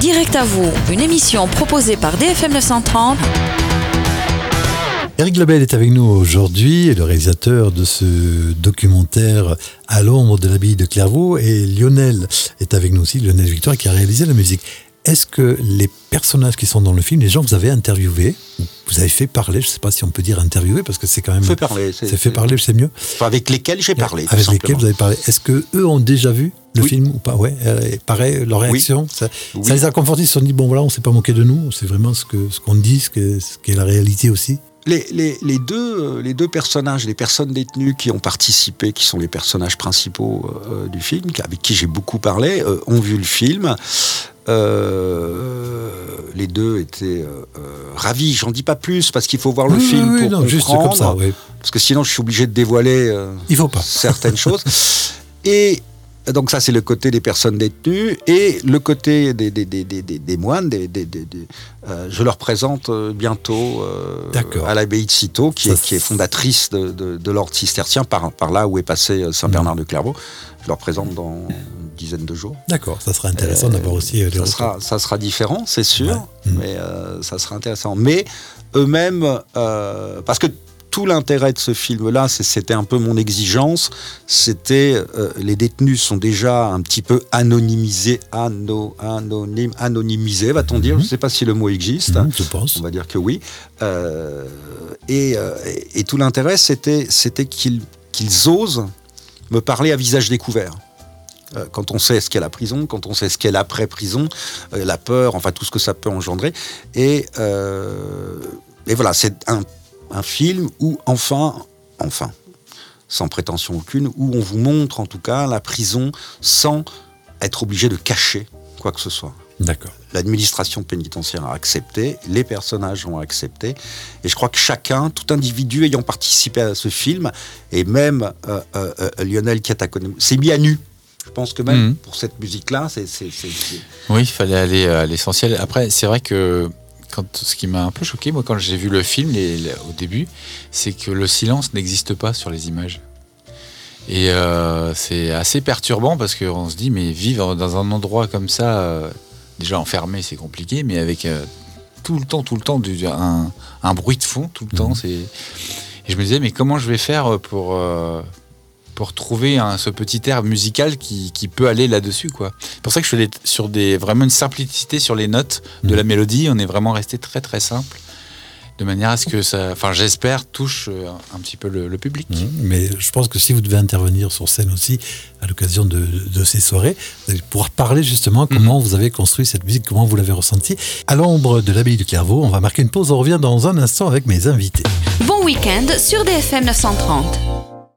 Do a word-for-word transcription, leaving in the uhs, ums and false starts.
Direct à vous, une émission proposée par D F M neuf cent trente. Éric Lebel est avec nous aujourd'hui, le réalisateur de ce documentaire À l'ombre de l'abbaye de Clairvaux, et Lionel est avec nous aussi, Lionel Victoire, qui a réalisé la musique. Est-ce que les personnages qui sont dans le film, les gens que vous avez interviewés, vous avez fait parler, je ne sais pas si on peut dire interviewer, parce que c'est quand même... Fait parler. C'est, c'est fait parler, c'est mieux. Enfin, avec lesquels j'ai parlé. Avec lesquels vous avez parlé. Est-ce qu'eux ont déjà vu le oui. film ou pas? Ouais, euh, pareil, leur réaction, oui. Ça, oui. ça les a confortés, ils se sont dit, bon voilà, on ne s'est pas moqué de nous, c'est vraiment ce, que, ce qu'on dit, ce, que, ce qui est la réalité aussi. Les, les, les, deux, les deux personnages, les personnes détenues qui ont participé, qui sont les personnages principaux euh, du film, avec qui j'ai beaucoup parlé, euh, ont vu le film. Euh, les deux étaient euh, ravis. J'en dis pas plus parce qu'il faut voir le oui, film oui, pour non, comprendre. Juste comme ça, oui. Parce que sinon, je suis obligé de dévoiler euh, Il faut pas. certaines choses. Et donc ça, c'est le côté des personnes détenues. Et le côté des, des, des, des, des, des moines, des, des, des, des, euh, je leur présente bientôt euh, à l'abbaye de Cîteaux, qui, est, qui est fondatrice de, de, de l'ordre cistercien, par, par là où est passé Saint-Bernard de Clairvaux. Je leur présente dans une dizaine de jours. D'accord, ça sera intéressant euh, d'avoir aussi... Euh, ça, sera, ça sera différent, c'est sûr, ouais. mmh. mais euh, ça sera intéressant. Mais eux-mêmes, euh, parce que tout l'intérêt de ce film-là, c'était un peu mon exigence, c'était euh, les détenus sont déjà un petit peu anonymisés, ano, anonyme, anonymisés, va-t-on mmh. dire. Je ne sais pas si le mot existe. Mmh, je pense. On va dire que oui. Euh, et, euh, et, et tout l'intérêt, c'était, c'était qu'ils, qu'ils osent me parler à visage découvert. Euh, quand on sait ce qu'est la prison, quand on sait ce qu'est l'après-prison, euh, la peur, enfin tout ce que ça peut engendrer. Et, euh, et voilà, c'est un un film où, enfin, enfin, sans prétention aucune, où on vous montre en tout cas la prison sans être obligé de cacher quoi que ce soit. D'accord. L'administration pénitentiaire a accepté, les personnages ont accepté, et je crois que chacun, tout individu ayant participé à ce film, et même euh, euh, euh, Lionel Kiatakoné, s'est mis à nu. Je pense que même mmh. pour cette musique-là, c'est, c'est, c'est, c'est... Oui, il fallait aller à l'essentiel. Après, c'est vrai que Quand, ce qui m'a un peu choqué, moi, quand j'ai vu le film les, les, au début, c'est que le silence n'existe pas sur les images. Et euh, c'est assez perturbant parce qu'on se dit, mais vivre dans un endroit comme ça, euh, déjà enfermé, c'est compliqué, mais avec euh, tout le temps, tout le temps, du, un, un bruit de fond, tout le mmh. temps. C'est... Et je me disais, mais comment je vais faire pour... Euh, pour trouver un, ce petit air musical qui, qui peut aller là-dessus, quoi. C'est pour ça que je fais des, sur des, vraiment une simplicité sur les notes de la mélodie. On est vraiment resté très très simple, de manière à ce que ça, enfin j'espère, touche un, un petit peu le, le public. Mmh, mais je pense que si vous devez intervenir sur scène aussi, à l'occasion de, de ces soirées, vous allez pouvoir parler justement comment mmh. vous avez construit cette musique, comment vous l'avez ressentie. À l'ombre de l'abbaye de Clairvaux, on va marquer une pause, on revient dans un instant avec mes invités. Bon week-end sur D F M neuf cent trente.